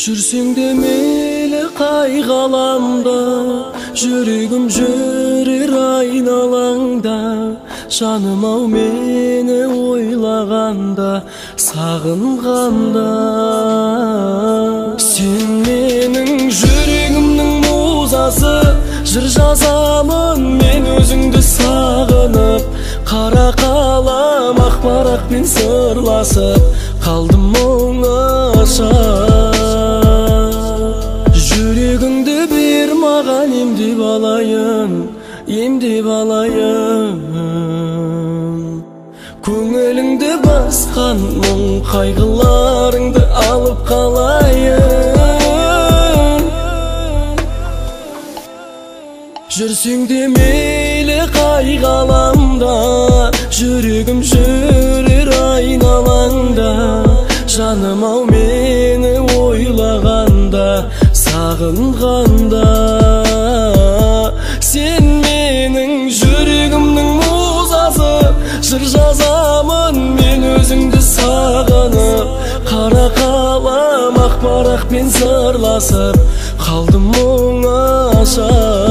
Жүрсең де мейлі қай ғаламда, жүрегім жүрер айналаңда. Жаным ау мені ойлағанда, сағынғанда. Сен менің жүрегімнің музасы, жыр жазамын мен өзіңді сағынып. Қара қалам ақ парақпен сырласып, қалдым оңаша. Жүрегіңді бер маған, емдеп алайын, емдеп алайын. Көңіліңді басқан мұң қайғыларыңды алып қалайын. Жүрсең де мейлі қай ғаламда, жүрегім жүрер айналаңда. Жаным ау мені ойлағанда, сағынғанда. Сен менің жүрегімнің музасы, жыр жазамын мен өзіңді сағынып. Қара қалам ақ парақпен сырласып, қалдым оңаша.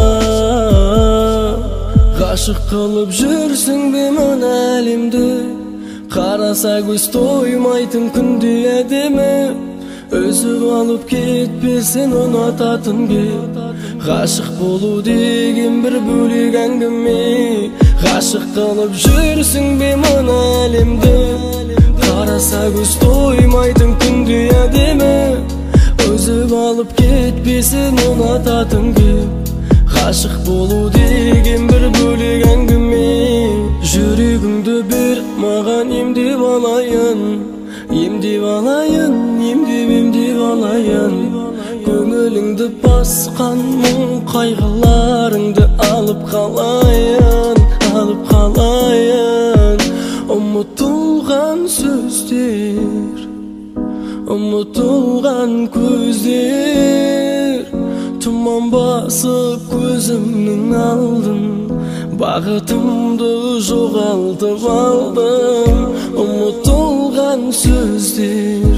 Ғашық қылып жүрсің бе мына әлемді, қараса көз тоймайтын күнде әдемі. Өзіп алып кетпесін ұнататын бе, ғашық болу деген бір бөлек әңгіме. Ғашық қылып жүрсің бе мына әлемді, қараса көз тоймайтын күнде әдемі. Өзіп алып кетпесін ұнататын бе, ғашық болу деген бір бөлек әңгіме. Жүрегіңді бер маған, емдеп алайын, емдеп алайын, емдеп алайын. Көңіліңді басқан мұң қайғыларыңды алып қалайын, алып қалайын. Ұмытылған сөздер, ұмытылған көздер, тұман басып көзімнің алдын, бағытымды жоғалтып алдым. Ұмытылған сөздер,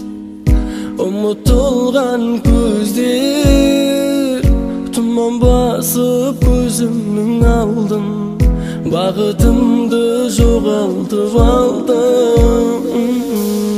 ұмытылған көздер, тұман басып көзімнің алдын, бағытымды жоғалтып алдым.